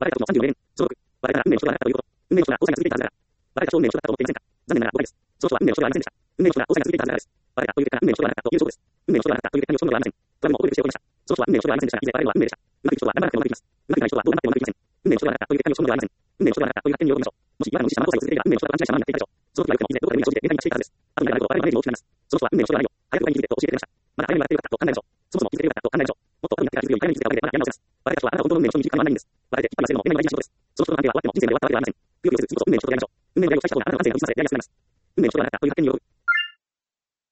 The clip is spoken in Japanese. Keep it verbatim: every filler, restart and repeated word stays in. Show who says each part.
Speaker 1: バレた時のさんじゅうよねん、所属。バレたら運命の人ではなかったということ。運命の人が交際が続いていたはずだが、バレた人を運命の人だったと思っていませんか。残念ながら誤解です。その人は運命の人ではありませんでした。運命の人が交際が続いていたはずだがです。バレたという結果が運命の人ではなかったというそうです。運命の人ではなかったという結果に落ち込むのではありません。これも覚える必要がありました。その人は運命の人ではありませんでしたが、いずれバレるのは運命でした。うまくいく人は頑張らなくてもうまくいきます。うまくいかない人はどう頑張ってもうまくいきません。運命の人ではなかったという結果に落ち込むのではありません。運命の人ではなかったという発見に喜びましょう。もし今までのおじいさまが交際を続けていたら運命の人だと勘違いしたままになっていたでしょう。その時はよくても以前どこかで運命が生じて限界に達していたはずです。後になるほどバレるのは大きくなります。その人は運命の人ではないよ。早く他に気づいてと教えてくれました。まだ早めに笑ってよかったと考えましょう。そもそも気づいてよかったと考えましょう。もっと後になってから気づくように早めに気づいたわけでまだやり直せます。バレた人はあなた本当の運命の人に気づくかもないんです。バレてきっぱり忘れるのも夢が大事な仕事です。その人との関係は終わっても人生まで終わったわけではありません。くよくよせず次こそ運命の人とやりましょう。運命の人を期待したことがあなたの人生を人生を助けてやりやすくなります。運命の人ではなかったという発見に喜ぶ。